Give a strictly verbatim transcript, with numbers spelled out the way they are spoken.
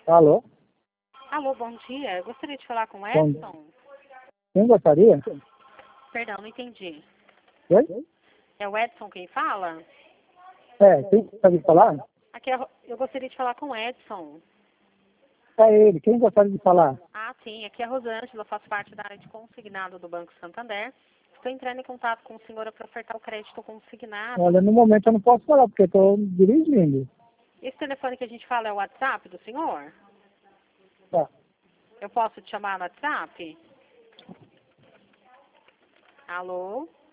Alô? Alô, bom dia. Eu gostaria de falar com o Bom- Edson. Quem gostaria? Perdão, não entendi. Oi? É o Edson quem fala? É, quem gostaria de falar? Aqui é, Ro- eu gostaria de falar com o Edson. É ele. Quem gostaria de falar? Ah, sim. Aqui é a Rosângela, faço parte da área de consignado do Banco Santander. Estou entrando em contato com o senhor para ofertar o crédito consignado. Olha, no momento eu não posso falar, porque estou dirigindo. Esse telefone que a gente fala é o WhatsApp do senhor? Tá. Eu posso te chamar no WhatsApp? Alô?